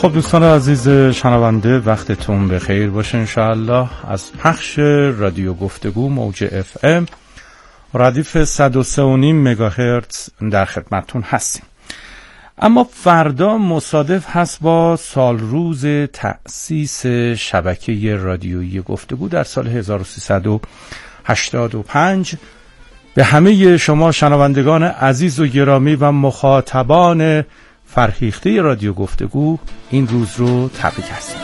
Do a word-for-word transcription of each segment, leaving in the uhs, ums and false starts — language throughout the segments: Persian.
خب دوستان عزیز شنونده، وقتتون بخیر باشه انشاءالله. از پخش رادیو گفتگو موج اف ام ردیف صد و سه و نیم مگاهرتز در خدمتتون هستیم. اما فردا مصادف هست با سال روز تأسیس شبکه رادیویی گفتگو در سال هزار و سیصد و هشتاد و پنج. به همه شما شنوندگان عزیز و گرامی و مخاطبان فرهیخته رادیو گفتگو این روز رو تبریک هستیم.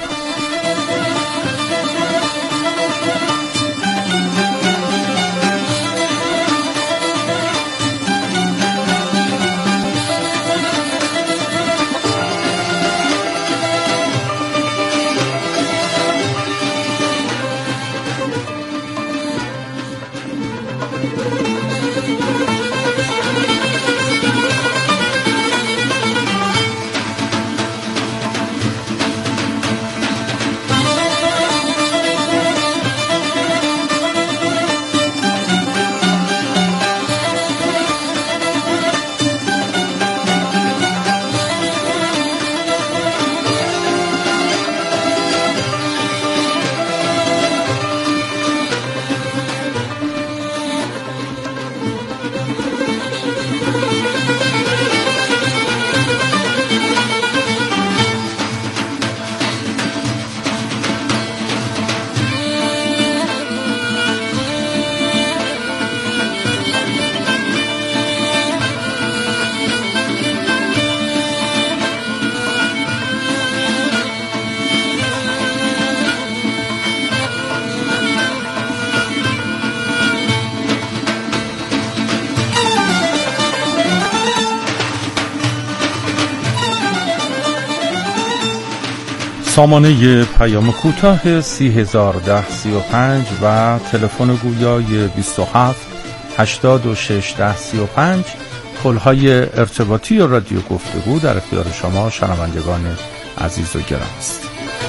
سامانه پیام کوتاه سی هزار ده سی و پنج و تلفن گویای بیست و هفت هشتاد و شش ده سی و پنج کلهای ارتباطی رادیو گفتگو در اختیار شما شنوندگان عزیز و گرامی است.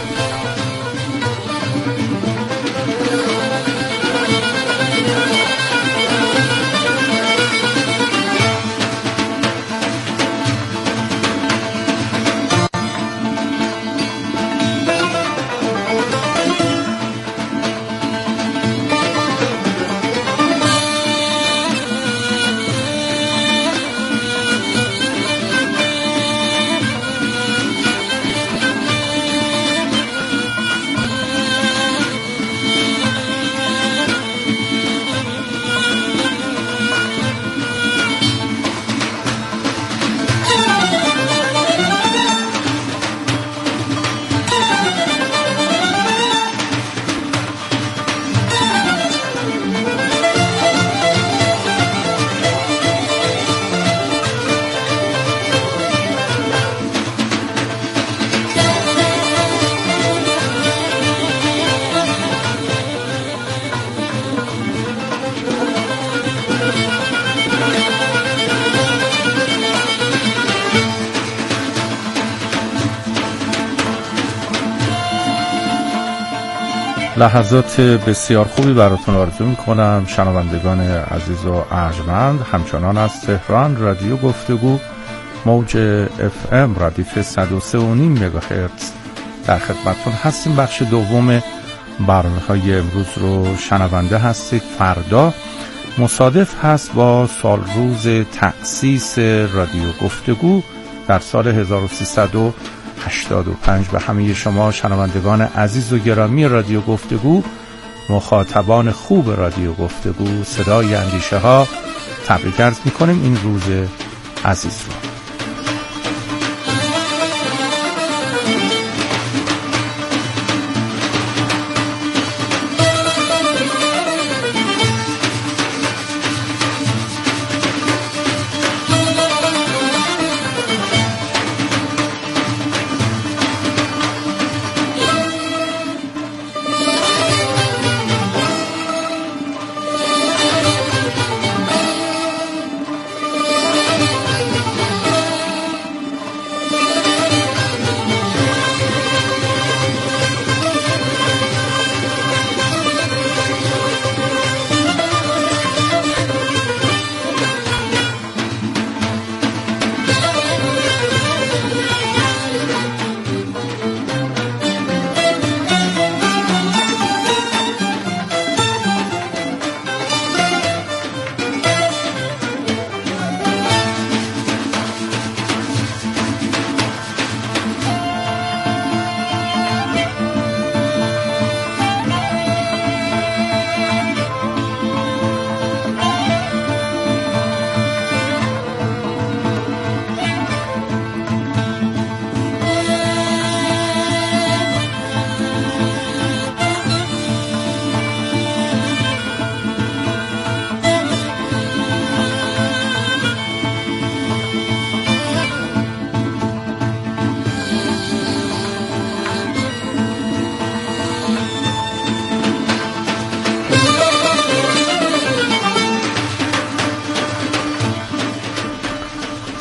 لحظات بسیار خوبی براتون آرزو میکنم شنوندگان عزیز و ارجمند. همچنان از تهران رادیو گفتگو موج اف ام ردیف صد و سه و نیم مگاهرتز در خدمتتون هستیم. بخش دوم برنامه‌های امروز رو شنونده هستید. فردا مصادف هست با سال روز تأسیس رادیو گفتگو در سال هزار و سیصد و هشتاد و پنج. به همه شما شنوندگان عزیز و گرامی رادیو گفتگو، مخاطبان خوب رادیو گفتگو، صدای اندیشه ها، تبریک عرض می‌کنیم این روز عزیز رو.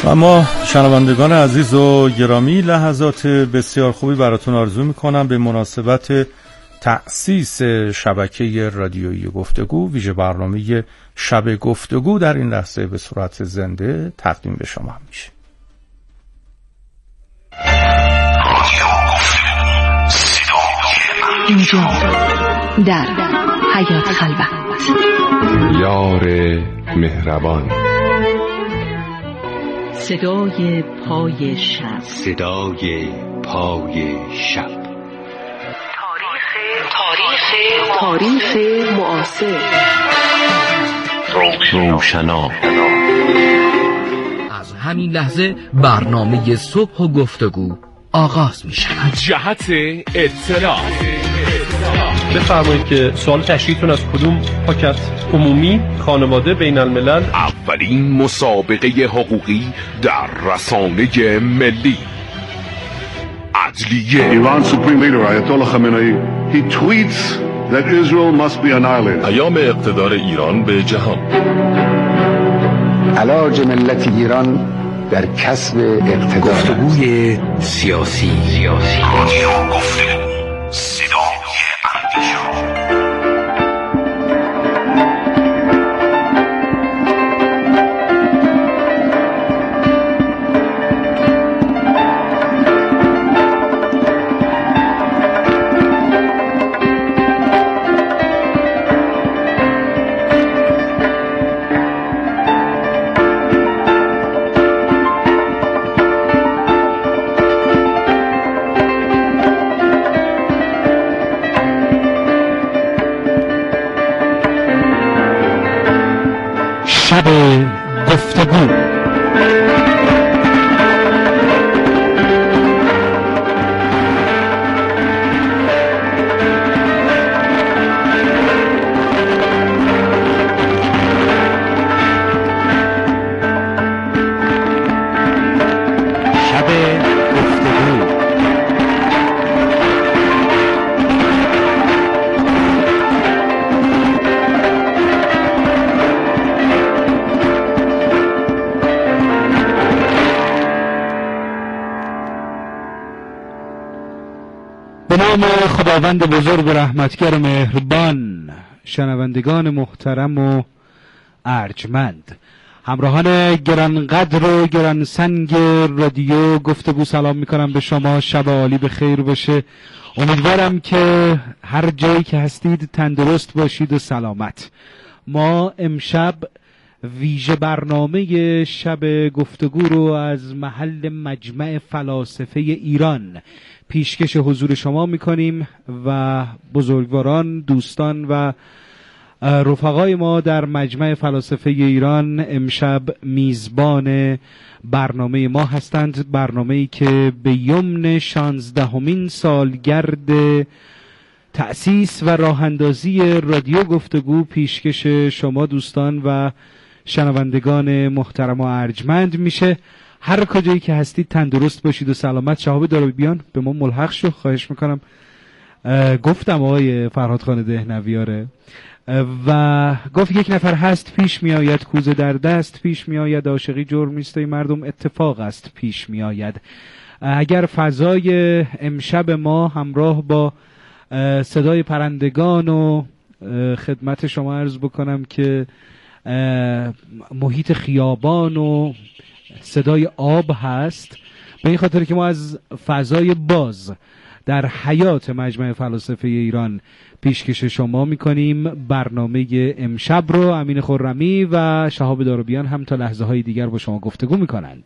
و ما شنوندگان عزیز و گرامی لحظات بسیار خوبی براتون آرزو میکنم به مناسبت تأسیس شبکه رادیویی گفتگو. ویژه برنامه شب گفتگو در این لحظه به صورت زنده تقدیم به شما میشه. اینجا در حیات خلوت یار مهربان، صدای پای شب، صدای پای شب، تاریخ تاریخ معاصر، روشنا. از همین لحظه برنامه صبح و گفتگو آغاز می شود. جهت اطلاع بفرمایید که سوال تشریحتون از کدوم پاکت؟ عمومی، خانواده، بین الملل؟ اولین مسابقه حقوقی در رسانه ملی. عدلیه. Iran's supreme leader Ayatollah Khamenei he tweets that Israel must be annihilated. پیام اقتدار ایران به جهان. علاج ملت ایران در کسب اقتدار. گفتگوی سیاسی. سیاسی. رادیو گفتگو. صدای اندیشه. شب گفتگو. به نام خداوند بزرگ و رحمتگر و مهربان. شنوندگان محترم و ارجمند، همراهان گرانقدر و گرانسنگ رادیو گفتگو، سلام میکنم به شما. شب عالی به خیر باشه. امیدوارم که هر جایی که هستید تندرست باشید و سلامت. ما امشب ویژه برنامه شب گفتگو رو از محل مجمع فلاسفه ایران پیشکش حضور شما میکنیم و بزرگواران، دوستان و رفقای ما در مجمع فلاسفه ایران امشب میزبان برنامه ما هستند. برنامه‌ای که به یمن شانزدهمین سالگرد تأسیس و راه اندازی رادیو گفتگو پیشکش شما دوستان و شنوندگان محترم و ارجمند میشه. هر کجایی که هستید تندرست باشید و سلامت. شهاب دارابیان به ما ملحق شو، خواهش میکنم. گفتم آقای فرهادخان دهنویاره و گفت یک نفر هست پیش میآید کوزه در دست، پیش میآید عاشقی جرم نیست ای مردم اتفاق است پیش میآید. اگر فضای امشب ما همراه با صدای پرندگان و خدمت شما عرض بکنم که محیط خیابان و صدای آب هست، به این خاطر که ما از فضای باز در حیات مجمع فلاسفه ایران پیشکش شما میکنیم. برنامه امشب رو امین خرمی و شهاب دارابیان هم تا لحظه های دیگر با شما گفتگو میکنند.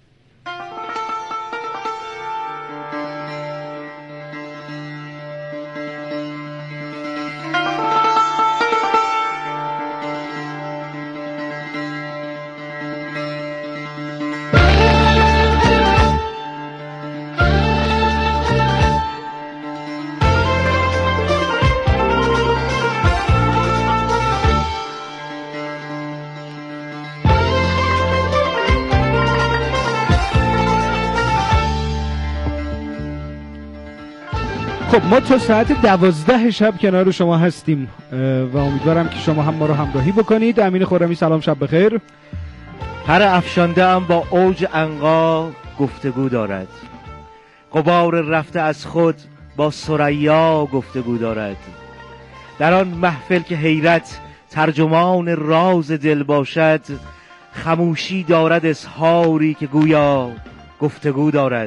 خب ما تا ساعت دوازده شب کنار شما هستیم و امیدوارم که شما هم ما رو همراهی بکنید. امین خرمی سلام، شب بخیر. پر افشانده ام با اوج عنقا گفتگو دارد، غبار رفته از خود با ثریا گفتگو دارد. در آن محفل که حیرت ترجمان راز دل باشد، خموشی دارد اظهاری که گویا گفتگو دارد.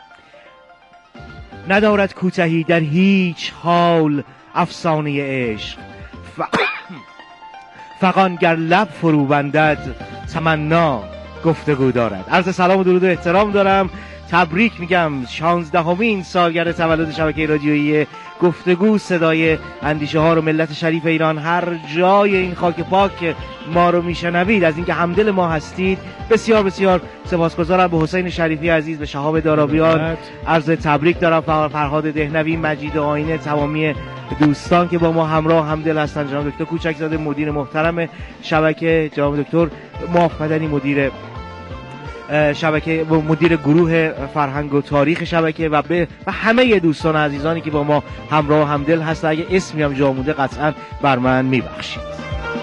ندارد کوتاهی در هیچ حال افسانه عشق، ف... فغان گر لب فرو بندد تمنا گفتگو دارد. عرض سلام و درود و احترام دارم، تبریک میگم شانزدهمین سالگرد تولد شبکه رادیویی گفتگو، صدای اندیشه ها رو ملت شریف ایران هر جای این خاک پاک که ما رو میشنوید، از اینکه همدل ما هستید. بسیار بسیار سپاسگزارم به حسین شریفی عزیز، به شهاب دارابیان عرض تبریک دارم، فرهاد دهنوی، مجید آینه، تمامی دوستان که با ما همراه همدل هستن، جناب دکتر کوچکزاده مدیر محترم شبکه، جناب دکتر معاف مدنی مدیر شبکه و مدیر گروه فرهنگ و تاریخ شبکه و به و همه دوستان عزیزانی که با ما همراه و همدل هستن. اگه اسمی هم جا مونده قطعا بر من میبخشید.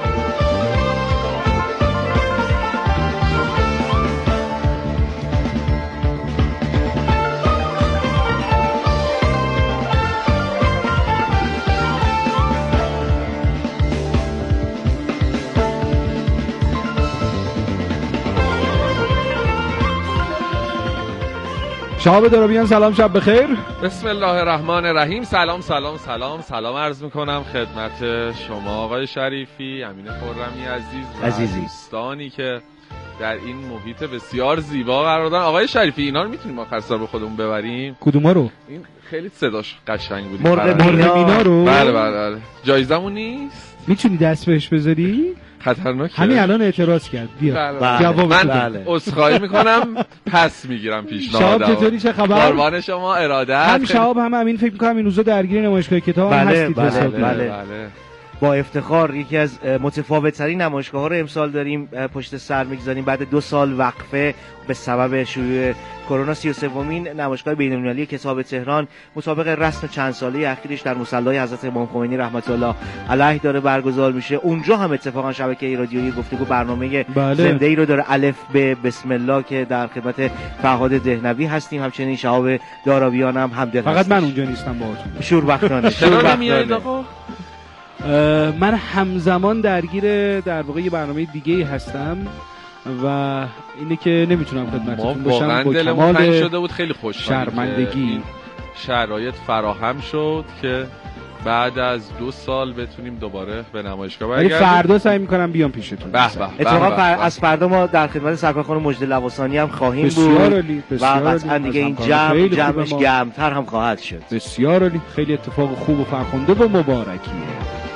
شهاب دارابیان سلام، شب بخیر. بسم الله الرحمن الرحیم. سلام سلام سلام سلام عرض میکنم خدمت شما آقای شریفی، امین خرمی عزیز و عزیزی. دوستانی که در این محیط بسیار زیبا قرار دارن. آقای شریفی اینا رو میتونیم آخر سال به خودمون ببریم؟ کدوما رو؟ این خیلی صداش قشنگ بود. مرغ مینا رو؟ بله بله بله. جایزمون نیست؟ میتونی دست بهش بذاری؟ خطرناکه. همین الان اعتراض کرد. بیا بله. جواب من بله. عذرخواهی میکنم، پس میگیرم پیشنهادم. شهاب چطوری، چه خبر؟ قربان شما ارادت. هم شهاب هم امین فکر میکنم این روزا درگیر نمایشگاه کتاب بله، هستید. بله بله بله, بله. بله. با افتخار یکی از متفاوت‌ترین نمایشگاه‌ها رو امسال داریم پشت سر می‌گذاریم بعد دو سال وقفه به سبب شیوع کرونا. سی و سومین نمایشگاه بین‌المللی کتاب تهران، مسابقه رسم چند ساله اخیرش در مصلی حضرت امام خمینی رحمت الله علیه داره برگزار میشه. اونجا هم اتفاقا شبکه رادیویی گفتگو برنامه بله. زنده‌ای رو داره، الف به بسم الله، که در خدمت فرهاد دهنوی هستیم، همچنین شهاب دارابیان هم همدل هستیم. فقط من اونجا نیستم باهاتون. شوربختانه شوربختانه. من همزمان درگیر در واقع یه برنامه دیگه هستم و اینه که نمیتونم خدمتتون باشم. با دلمون تنگ شده بود، خیلی خوشحالم شرمندگی شرایط فراهم شد که بعد از دو سال بتونیم دوباره به نمایشگاه برگردیم. فردا سعی میکنم بیام پیشتون. به به. اتفاقا فر... از فردا ما در خدمت سرکار خانم مجد لواسانی هم خواهیم بسیار بود علی. بسیار و قطعا دیگه این جمع جمعش گرمتر هم خواهد شد. بسیار علی. خیلی اتفاق خوب و فرخنده و مبارکیه.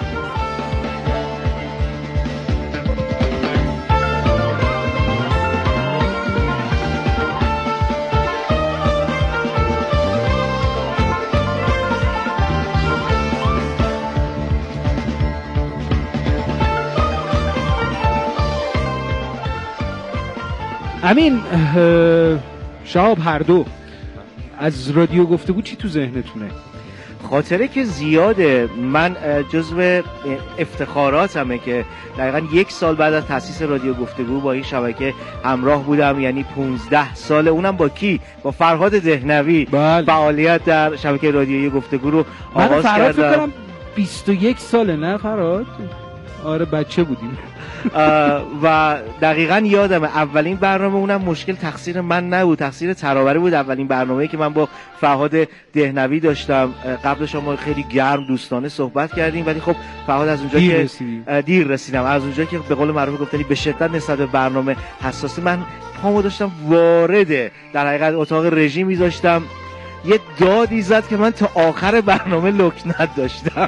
امین، شهاب، هر دو از رادیو گفتگو چی تو ذهنتونه؟ خاطره که زیاده. من جزو افتخاراتمه که دقیقا یک سال بعد از تأسیس رادیو گفتگو با این شبکه همراه بودم، یعنی پونزده سال، اونم با کی؟ با فرهاد دهنوی. بله. فعالیت در شبکه رادیویی گفتگو رو آغاز کردم. من فرهاد فکر کنم بیست و یک ساله، نه فرهاد؟ آره بچه بودیم. و دقیقاً یادمه اولین برنامه، اونم مشکل تقصیر من نبود، تقصیر ترابری بود. اولین برنامه‌ای که من با فرهاد دهنوی داشتم، قبل شما خیلی گرم دوستانه صحبت کردیم، ولی خب فرهاد از اونجا دیر که رسیدیم. دیر رسیدم از اونجا که به قول معروف گفتنی به شدت نسبت به برنامه حساسی، من پامو داشتم وارد در حقیقت اتاق رژیم می‌ذاشتم، یه دادی زد که من تا آخر برنامه لکنت داشتم.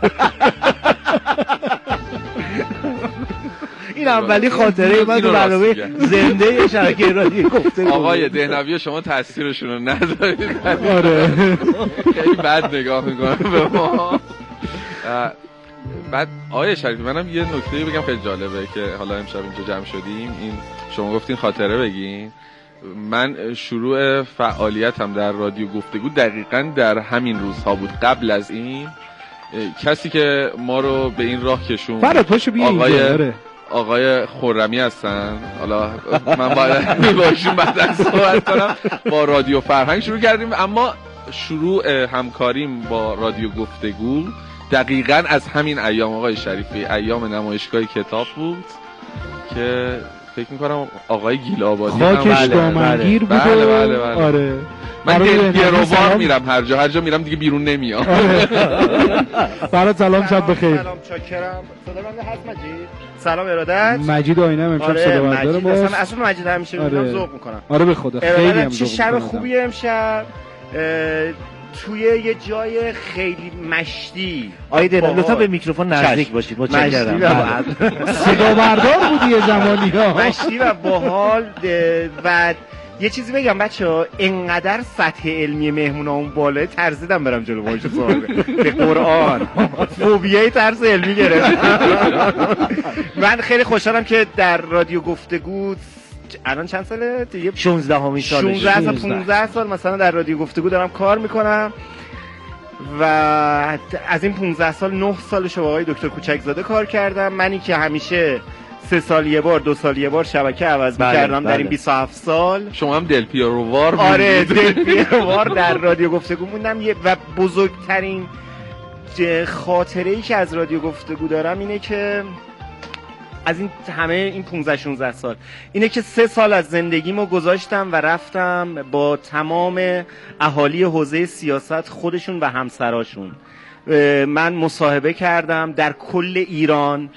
این اولی خاطره من تو برنامه زنده شبکه رادیو گفتگو. آقای دهنوی شما تاثیرشون رو ندارید. آره خیلی بد نگاه میکنم به ما. بعد آقای شریفی منم یه نکته بگم خیلی جالبه که حالا امشب اینجا جمع شدیم، این شما گفتین خاطره بگین. من شروع فعالیتم در رادیو گفتگو دقیقاً در همین روزها بود. قبل از این کسی که ما رو به این راه کشوند فراد پاشو بیا آقای اینجا. آقای خرمی هستن. حالا من باید باشون بعد صحبت کنم. با رادیو فرهنگ شروع کردیم، اما شروع همکاریم با رادیو گفتگو دقیقاً از همین ایام آقای شریفی، ایام نمایشگاه کتاب بود که فکر میکنم آقای گیل‌آبادی خاکش دامنگیر بود. بله بله بله. آره من دلگیروار میرم، هر جا هر جا میرم دیگه بیرون نمیام. برات سلام، شب بخیر. سلام، چاکرم. صدا بنده هست مجید؟ سلام ارادت. مجید آینه امشب آره صدا بردار ما. اصلا اصلا مجید همیشه آره. میگم ذوق میکنم. آره به خدا خیلی هم ذوق. چه شب خوبیه امشب. توی یه جای خیلی مشتی. آیده لطفا به میکروفون نزدیک باشید. متشکرم. صدا بردار بودی یه زمانی ها. مشتی و باحال. و یه چیزی بگم بچه‌ها، انقدر سطح علمی مهمونامون بالاه ترسیدم برم جلو باهاش صحبت به قرآن. فوبیای ترس علمی گرفت. من خیلی خوشحالم که در رادیو گفتگو الان چند ساله دیگه شانزده همین سالشه، شانزده تا پانزده سال مثلا در رادیو گفتگو دارم کار میکنم و از این پانزده سال نه سالش با آقای دکتر کوچکزاده کار کردم. منی که همیشه سه سال یه بار، دو سال یه بار شبکه عوض بله، می‌کردم بله. در این بیست و هفت سال. شما هم دل پیروار بودید. آره دل پیروار در رادیو گفتگو موندم. و بزرگترین خاطره‌ای که از رادیو گفتگو دارم اینه که از این همه این پانزده شانزده سال اینه که سه سال از زندگیمو گذاشتم و رفتم با تمام اهالی حوزه سیاست خودشون و همسراشون. من مصاحبه کردم در کل ایران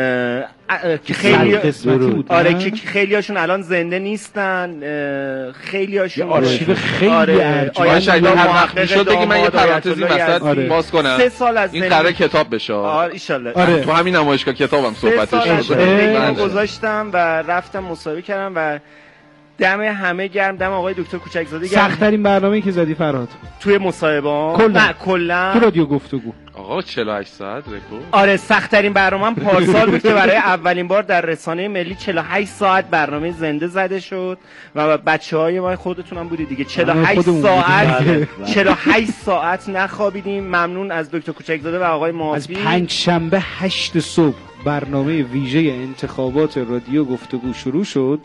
که خیلی آره که خیلی هاشون الان زنده نیستن، خیلی هاشون آرشیو خیلی آره شاید هر شد بگی من یه پرانتزی وسط باز کنم. سه سال از این قراره کتاب بشه. آره ان شاء الله. تو همین نمایشگاه کتابم صحبتش شده. گذاشتم و رفتم مصاحبه کردم و دم همه گرم، دم آقای دکتر کوچکزاده گرم. سخت‌ترین برنامه‌ای که زدی فرهاد توی مصاحبه کلا کلا تو رادیو گفتگو. آقا چهل و هشت ساعت رکورد. آره سخت‌ترین برنامه‌ام پارسال بود که برای اولین بار در رسانه ملی چهل و هشت ساعت برنامه زنده زده شد و بچه‌های ما خودتونم بودید دیگه. چهل و هشت ساعت چهل و هشت ساعت نخوابیدیم. ممنون از دکتر کوچکزاده و آقای موافی. از پنج شنبه هشت صبح برنامه ویژه انتخابات رادیو گفتگو شروع شد،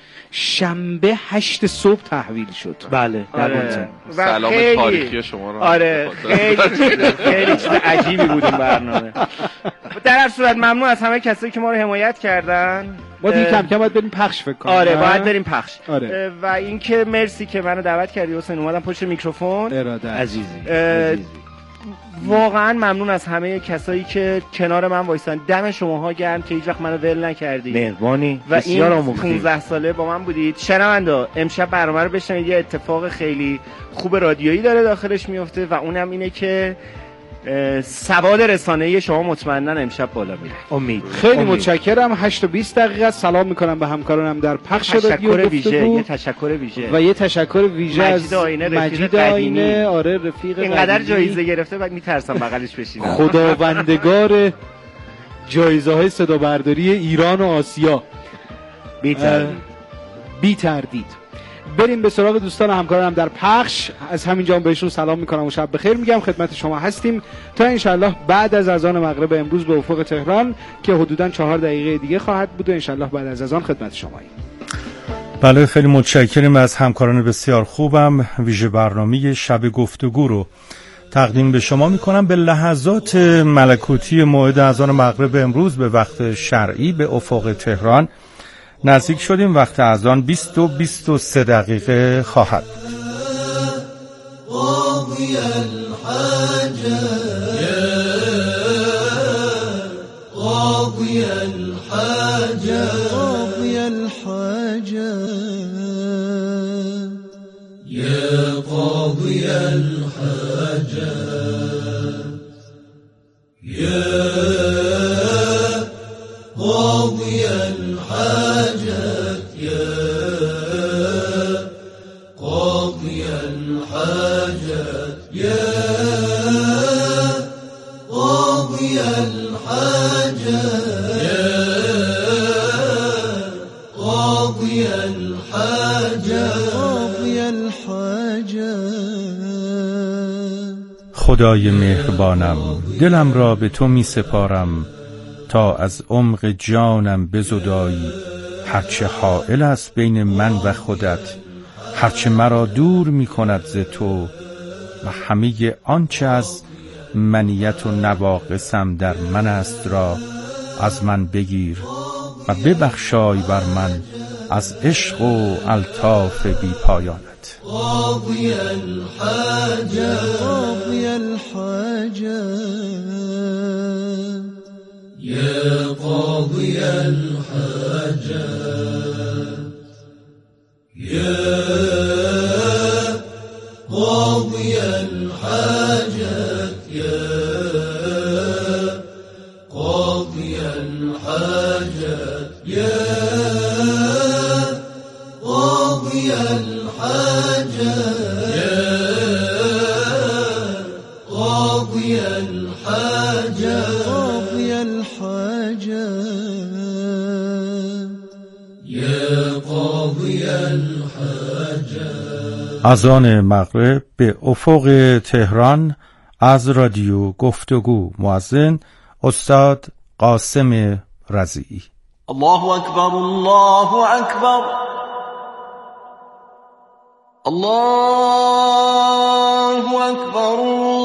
شنبه هشت صبح تحویل شد. بله آره. سلام تاریخی شما رو. آره خیلی خیلی چیز عجیبی بود این برنامه. در هر صورت ممنون از همه کسایی که ما رو حمایت کردن. ما دیگه کم کم باید بریم پخش فکر کنم. آره باید بریم پخش. آره. و اینکه مرسی که منو دعوت کردی حسین، اومدم پشت میکروفون. اراده عزیزی. عزیزی. واقعا ممنون از همه کسایی که کنار من وایسن. دم شماها گرم که هیچ وقت منو ول نکردید. مهربانی. و این پانزده ساله با من بودید. شنوندا امشب برنامه رو بشنوید. یه اتفاق خیلی خوب رادیویی داره داخلش میفته و اونم اینه که سواد رسانه‌ای شما مطمئنا امشب بالا میره. امید. خیلی امید. متشکرم. هشت و بیست دقیقه سلام میکنم به همکارانم در پخش رادیو ویژه. یه تشکر ویژه و یه تشکر ویژه از مجید آینه. آره رفیق اینقدر جایزه گرفته بعد میترسم بغلش بشینم. خداوندگار جایزه های صدا برداری ایران و آسیا. بی تردید. بی تردید. بریم به سراغ دوستان همکارم در پخش. از همینجا بهشون سلام میکنم و شب بخیر میگم. خدمت شما هستیم تا انشالله بعد از اذان مغرب امروز به افق تهران که حدوداً چهار دقیقه دیگه خواهد بود و انشالله بعد از اذان خدمت شماییم. بله خیلی متشکرم از همکاران بسیار خوبم. ویژه برنامه شب گفتگو رو تقدیم به شما میکنم. به لحظات ملکوتی موعد اذان مغرب امروز به وقت شرعی به افق تهران نزدیک شدیم. وقت اذان بیست و بیست و سه دقیقه خواهد. قاضی الحاجة قاضی الحاجة قاضی الحاجة يا قاضي الحاجة يا قاضي الحاجة يا قاضي الحاجة يا قاضي الحاجة يا قاضي الحاجة قاضي الحاجة. خدای مهربانم دلم را به تو می سپارم تا از عمق جانم بزدایی. هرچه حائل است بین من و خودت، هرچه مرا دور می کند ز تو، و همه آنچه از منیت و نواقصم در من است را از من بگیر و ببخشای بر من از عشق و الطاف بی پایانت. قاضی الحاجات قاضی الحاجات یا قاضی الحاجات یا قاضی الحاجات یا قاضی الحاجات یا قاضی الحاجات یا قاضی الحاجات قاضی الحاجات یا قاضی الحاجات. اذان مغرب به افق تهران از رادیو گفتگو. مؤذن استاد قاسم رضیعی. الله اکبر الله اکبر الله اکبر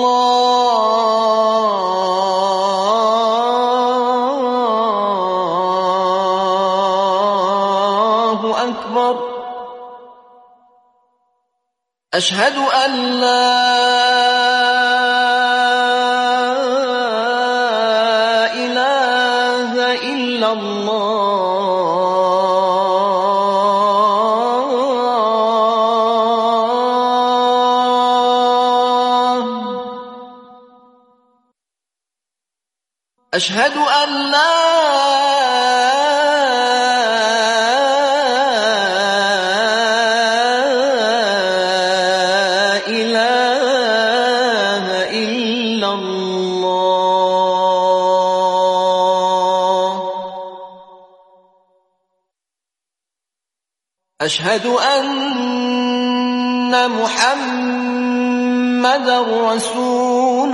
الله اکبر اشهد ان لا اله الا الله اشهد ان لا أشهد أن محمد رسول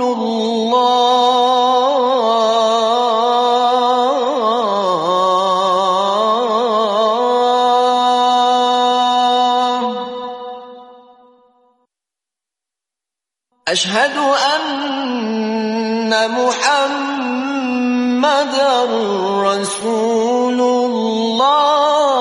الله أشهد أن محمد رسول الله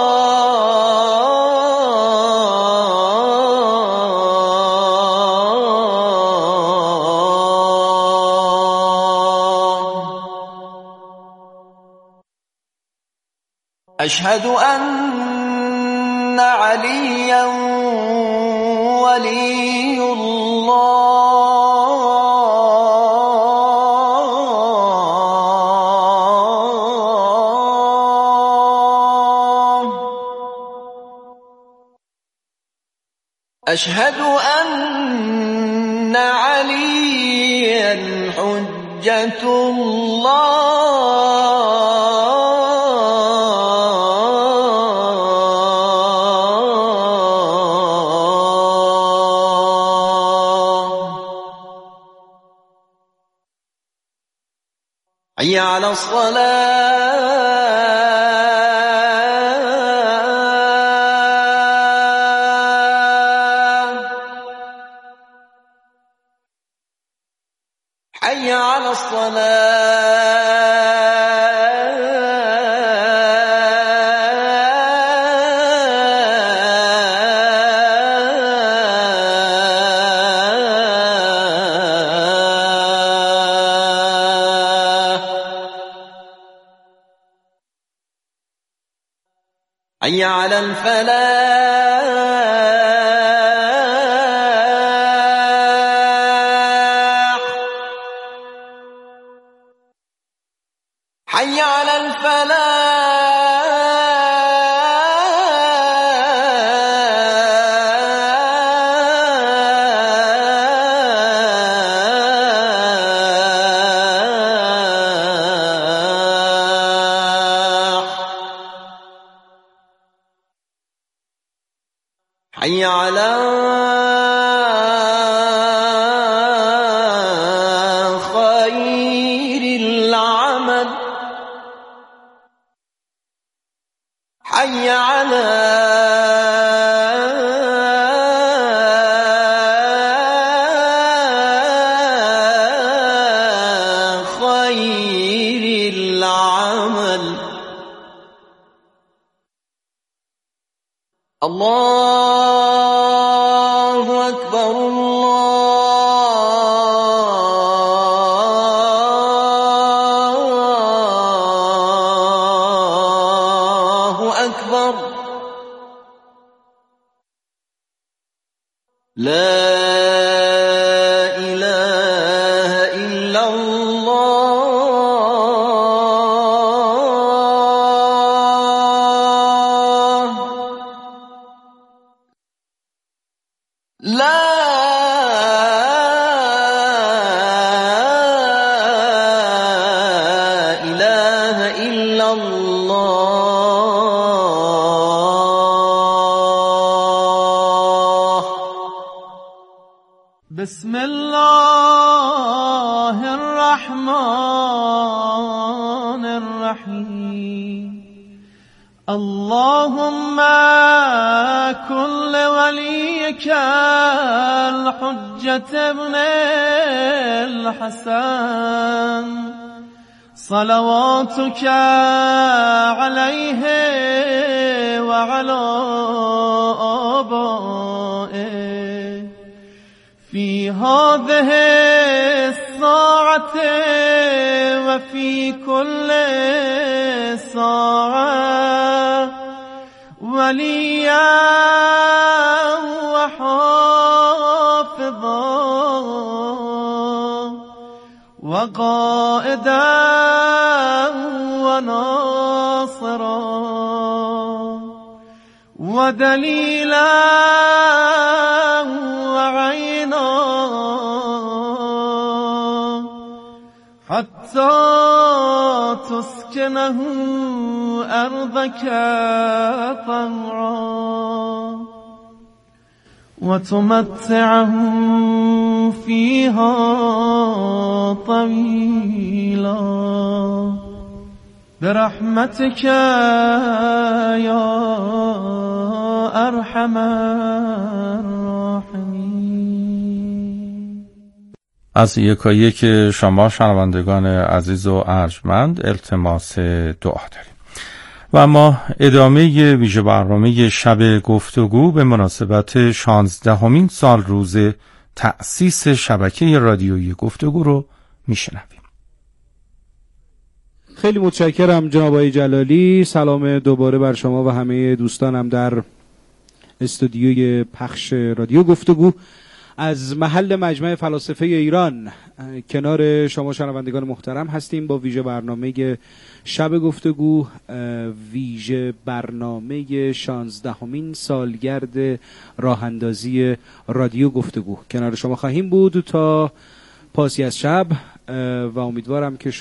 أشهد أن عليا ولي الله أشهد أن عليا حجة الله حي على الصلاة حي على حي على الفلاح حي على الفلاح حي على خير العمل حي على خير العمل. الله أكبر الله أكبر. لا إله إلا الله. لا إله إلا الله. بسم الله الرحمن الرحيم. اللهم كن لوليك الحجة ابن الحسن صلواتك عليه وعلى آبائه في هذه الساعة وفي كل ساعة وليا وحافظا وقائدا وناصرا ودليلا وعينا حتى تسكنه أرضك طوعا وتمتعه فيها طويلا برحمتك يا أرحم الراحمين. از یکایک شما شنوندگان عزیز و ارجمند التماس دعا داریم. و اما ادامه ویژه برنامه شب گفتگو به مناسبت شانزدهمین سال روز تأسیس شبکه رادیویی گفتگو رو میشنویم. خیلی متشکرم جناب آقای جلالی. سلام دوباره بر شما و همه دوستانم در استودیوی پخش رادیو گفتگو از محل مجمع فلاسفه ایران. کنار شما شنوندگان محترم هستیم با ویژه برنامه شب گفتگو، ویژه برنامه شانزدهمین سالگرد راه اندازی رادیو گفتگو. کنار شما خواهیم بود تا پاسی از شب و امیدوارم که